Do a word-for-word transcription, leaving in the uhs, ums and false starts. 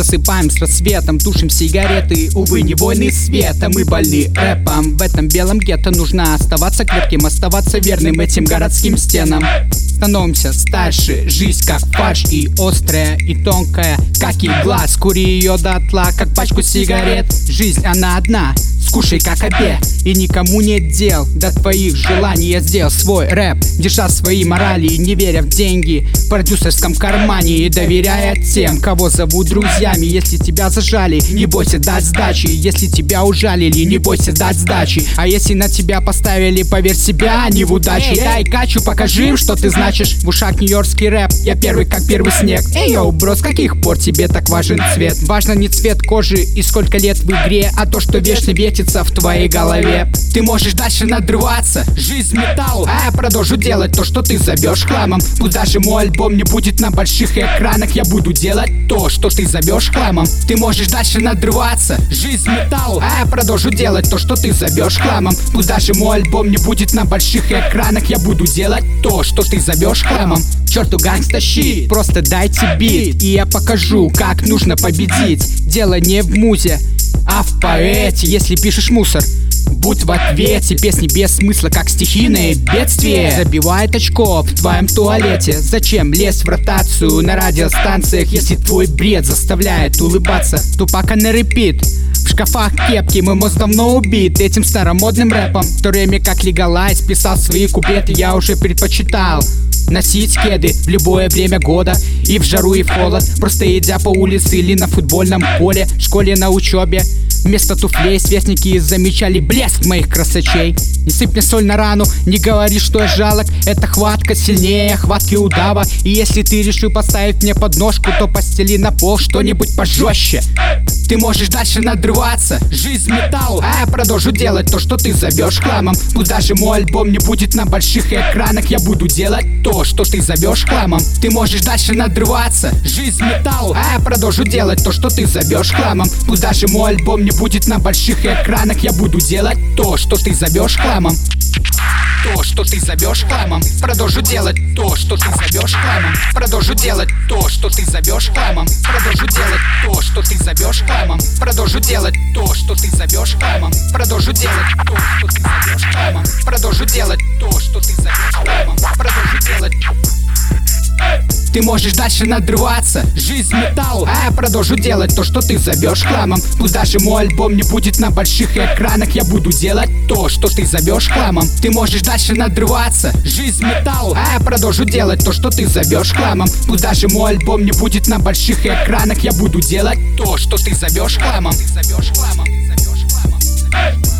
Засыпаем с рассветом, тушим сигареты. Увы, не войны света, мы больны рэпом. В этом белом гетто нужно оставаться крепким, оставаться верным этим городским стенам. Становимся старше, жизнь как фарш, и острая, и тонкая, как игла. Скури ее дотла, как пачку сигарет. Жизнь, она одна, скушай как обед. И никому нет дел до твоих желаний. Я сделал свой рэп, держа свои морали, не веря в деньги в продюсерском кармане, и доверяя тем, кого зовут друзьями. Если тебя зажали, не бойся дать сдачи. Если тебя ужалили, не бойся дать сдачи. А если на тебя поставили, поверь себя, а не в удаче. Дай качу, покажи им, что ты значишь. В ушах нью-йоркский рэп, я первый как первый снег. Эй, йоу, бро, с каких пор тебе так важен цвет? Важно не цвет кожи и сколько лет в игре, а то, что вечно вертится в твоей голове. Ты можешь дальше надрываться, жизнь металл, а я продолжу делать то, что ты зовешь хламом. Пусть даже мой альбом не будет на больших экранах, я буду делать то, что ты зовешь хламом. Ты можешь дальше надрываться, жизнь металл, а я продолжу делать то, что ты зовешь хламом. Пусть даже мой альбом не будет на больших экранах, я буду делать то, что ты зовешь хламом. Черту гангста щит, просто дайте бит, и я покажу, как нужно победить. Дело не в музе, а в поэте. Если пишешь мусор, будь в ответе. Песни без смысла, как стихийное бедствие, забивает очко в твоем туалете. Зачем лезть в ротацию на радиостанциях, если твой бред заставляет улыбаться? Тупака на репит, в шкафах кепки, мой мозг давно убит этим старомодным рэпом. В то время как Легалайз писал свои куплеты, я уже предпочитал носить кеды в любое время года, и в жару, и в холод, просто идя по улице или на футбольном поле, в школе, на учебе. Вместо туфлей сверстники замечали блеск моих красочей. Не сыпь мне соль на рану, не говори, что я жалок. Эта хватка сильнее хватки удава. И если ты решил поставить мне подножку, то постели на пол что-нибудь пожестче. Ты можешь дальше надрываться, жизнь металл, а я продолжу делать то, что ты зовешь хламом. Пусть даже мой альбом не будет на больших экранах, я буду делать то, что ты зовешь хламом. Ты можешь дальше надрываться, жизнь металл, а я продолжу делать то, что ты зовешь хламом. Пусть даже мой альбом не будет на больших экранах, я буду делать то, что ты зовешь хламом. То, что ты зовешь хламом, продолжу делать то, что ты зовешь хламом. Продолжу делать то, что ты зовешь хламом. Продолжу делать то, что ты зовешь хламом. Продолжу делать то, что ты зовешь хламом. Продолжу делать то, что ты зовешь хламом. Продолжу делать то, что ты зовешь хламом. Продолжу делать. Ты можешь дальше надрываться, жизнь металл, а я продолжу делать то, что ты зовешь хламом. Пусть даже мой альбом не будет на больших экранах, я буду делать то, что ты зовешь хламом. Ты можешь дальше надрываться, жизнь металл, а я продолжу делать то, что ты зовешь хламом. Пусть даже мой альбом не будет на больших экранах, я буду делать то, что ты зовешь хламом. Ты зовешь хламом, ты зовешь хламом.